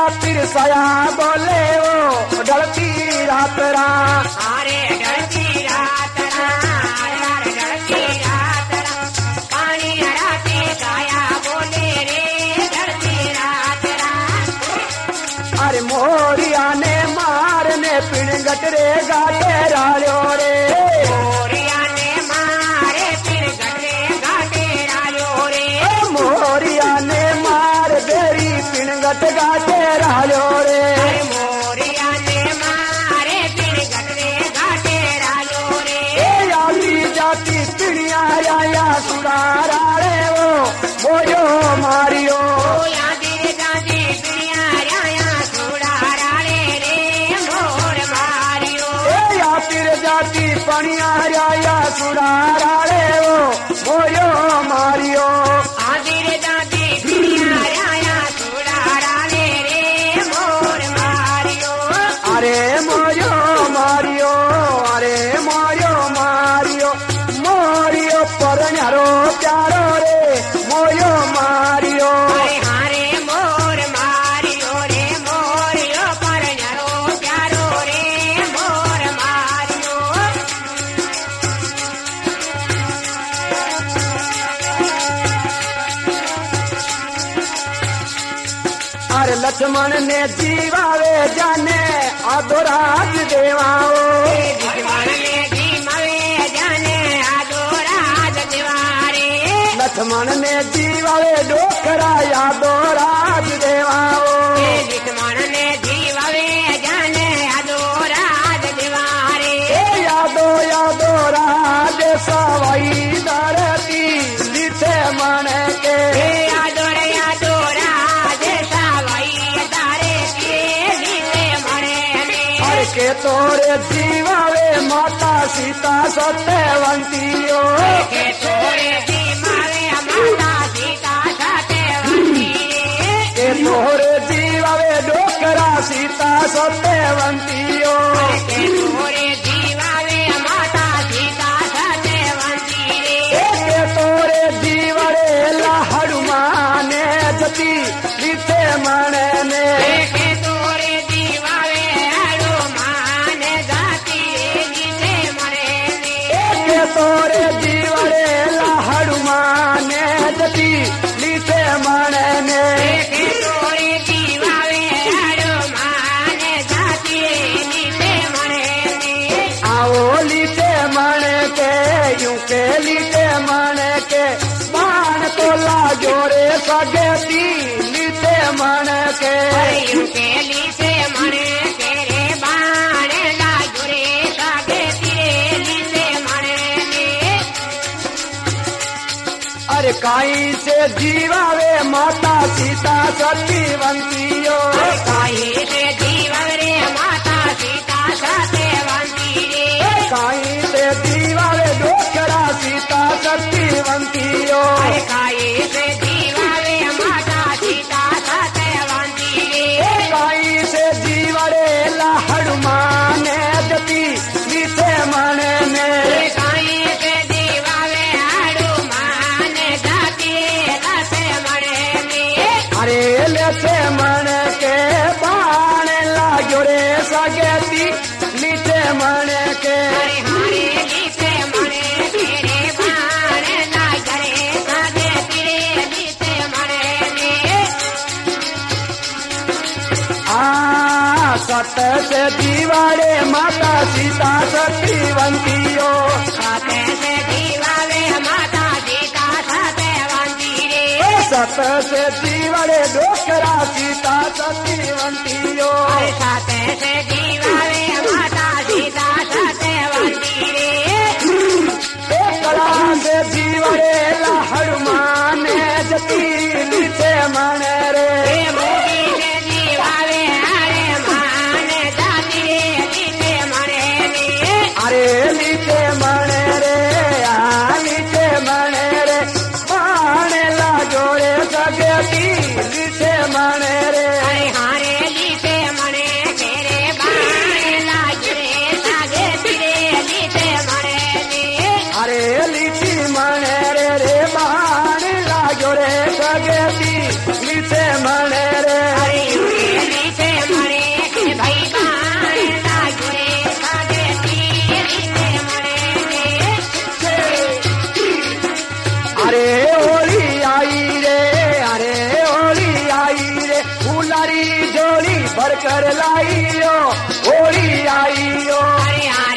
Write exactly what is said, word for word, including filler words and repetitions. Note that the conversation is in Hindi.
फिर सया बोले वो ढलती रात रा अरे ढलती रात रा यार ढलती रात रा पानी राते साया बोले रे ढलती रात रा अरे मोरिया ने मारने पिण गटरे गाटे रालो रे मोरिया ने मारे फिर गटरे घाटे रालो रे मोरिया ने मार बेरी पिण गट गाटे रालो रे अरे मोरिया ने मारे फिर गटरे घाटे रालो रे ए आली जाती पिणिया आया सुरारा रे वो मोयो मारियो ओ यादी जादी पिड़िया राया थोड़ा राले रे मोर मारियो ए या फिर जाती पणिया आया सुरारा रे वो मोयो मारियो आदिर जादी पिड़िया राया थोड़ा राले रे मोर मारियो अरे मोयो मारियो अरे मोयो मारियो मोरियो परण्यारो प्यारो रे मोयो मारियो अरे हारे मोर मारियो रे मोरियो पर न्यारो प्यारो रे मोर मारियो अरे लक्ष्मण ने जीवावे जाने आदोराज देवाओ भगवान ने जी मवे जाने आदो राज दिवारे लक्ष्मण ने जीवावे डोकरा आदोराज देवाओ लक्ष्मण ने जीववे जाने आदो राज दिवारे ए यादो यादो राज सवाई दरती लिथे मन के आदो रे आदो राज सावई तारे के नीचे मरे अरे के तोरे जीवावे माता सीता सत्यवंतियो के तोरे जी मावे माता सीता साथे वंदीरे के तोरे जीवावे डोकरा सीता सत्यवंतियो के तोरे जीवावे माता सीता साथे वंदीरे के तोरे जीवरे हनुमाने जती लिथे मन ने के तोरे जीवावे आड़ो मान जाती नीचे मरे के तोरे जीवरे हनुमाने जती लिथे मन ने के तोरे जीवावे आड़ो मान जाती नीचे मरे आओ लिथे मन के यूं के लिथे मन के बाण तो लागो रे सगेती लिथे मन के के लीसे मरे तेरे बाण लागुरे सागे तिरे लीसे मरे अरे काई से जीवावे माता सीता सत्यवंतियो काहे से जीवरे माता सीता साथे वंदीरे काई से जीवावे डोकरा सीता सत्यवंतियो अरे काहे से जीवावे माता सीता साथे वंदीरे काई से जीवरे हनुमान जती लिथे मन में काहे से जीवावे आड़ो मान जाती लासे मरे अरे लेथे मन के बाण लागो रे सगेती लिथे मन के हरे हरे लीसे मरे तेरे बाण लागरे सागे तिरे लीसे मरे आ सत से जीवारे माता सीता सत्यवंतियो साथे से जीवावे माता सीता साथे वंदीरे सत से जीवरे डोकरा सीता सत्यवंतियो साथे से जीवावे माता सीता साथे वंदीरे डोकरा से जीवरे हनुमान जती लिथे मन रे मोदी से जीवावे हरे मान जाती लीसे मरे अरे लिथे मन रे आ लिथे मन रे बाण लागो रे सगेती लिथे मन रे हरे हारे लीसे मरे तेरे बाण लागरे सागे तिरे लीसे मरे अरे लिथी मन रे रे बाण लागो रे सगेती लिथे मन रे हरे कर लाइयो होली आइयो हरियाणा